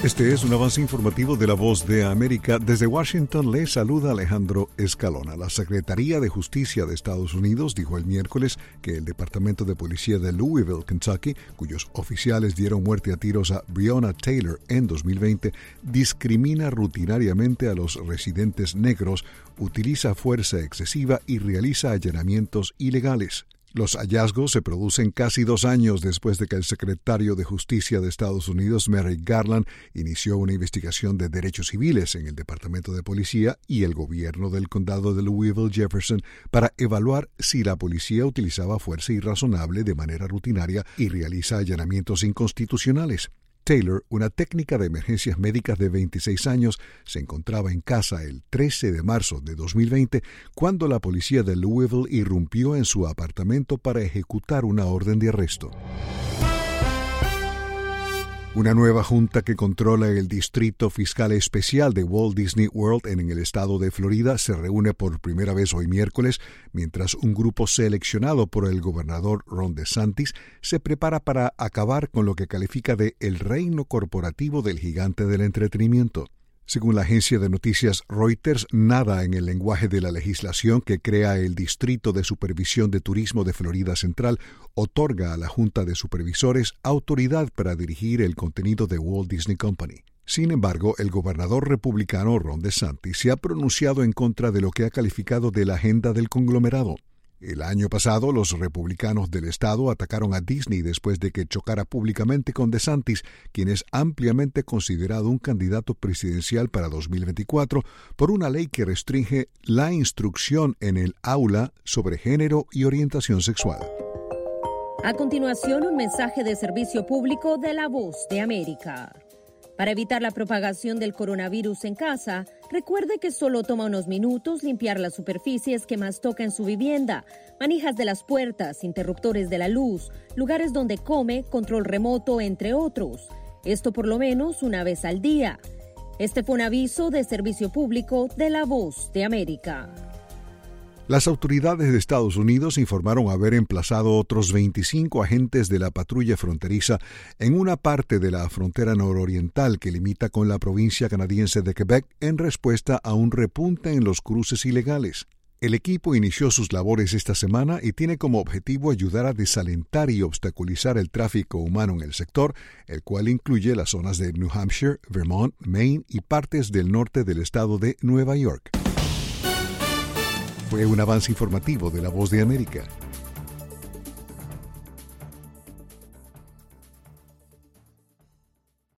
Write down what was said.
Este es un avance informativo de La Voz de América. Desde Washington le saluda Alejandro Escalona. La Secretaría de Justicia de Estados Unidos dijo el miércoles que el Departamento de Policía de Louisville, Kentucky, cuyos oficiales dieron muerte a tiros a Breonna Taylor en 2020, discrimina rutinariamente a los residentes negros, utiliza fuerza excesiva y realiza allanamientos ilegales. Los hallazgos se producen casi 2 años después de que el secretario de Justicia de Estados Unidos, Merrick Garland, inició una investigación de derechos civiles en el Departamento de Policía y el gobierno del condado de Louisville-Jefferson para evaluar si la policía utilizaba fuerza irrazonable de manera rutinaria y realiza allanamientos inconstitucionales. Taylor, una técnica de emergencias médicas de 26 años, se encontraba en casa el 13 de marzo de 2020 cuando la policía de Louisville irrumpió en su apartamento para ejecutar una orden de arresto. Una nueva junta que controla el Distrito Fiscal Especial de Walt Disney World en el estado de Florida se reúne por primera vez hoy miércoles, mientras un grupo seleccionado por el gobernador Ron DeSantis se prepara para acabar con lo que califica de el reino corporativo del gigante del entretenimiento. Según la agencia de noticias Reuters, nada en el lenguaje de la legislación que crea el Distrito de Supervisión de Turismo de Florida Central otorga a la Junta de Supervisores autoridad para dirigir el contenido de Walt Disney Company. Sin embargo, el gobernador republicano Ron DeSantis se ha pronunciado en contra de lo que ha calificado de la agenda del conglomerado. El año pasado, los republicanos del estado atacaron a Disney después de que chocara públicamente con DeSantis, quien es ampliamente considerado un candidato presidencial para 2024 por una ley que restringe la instrucción en el aula sobre género y orientación sexual. A continuación, un mensaje de servicio público de La Voz de América. Para evitar la propagación del coronavirus en casa, recuerde que solo toma unos minutos limpiar las superficies que más toca en su vivienda, manijas de las puertas, interruptores de la luz, lugares donde come, control remoto, entre otros. Esto por lo menos una vez al día. Este fue un aviso de servicio público de La Voz de América. Las autoridades de Estados Unidos informaron haber emplazado otros 25 agentes de la patrulla fronteriza en una parte de la frontera nororiental que limita con la provincia canadiense de Quebec en respuesta a un repunte en los cruces ilegales. El equipo inició sus labores esta semana y tiene como objetivo ayudar a desalentar y obstaculizar el tráfico humano en el sector, el cual incluye las zonas de New Hampshire, Vermont, Maine y partes del norte del estado de Nueva York. Fue un avance informativo de La Voz de América.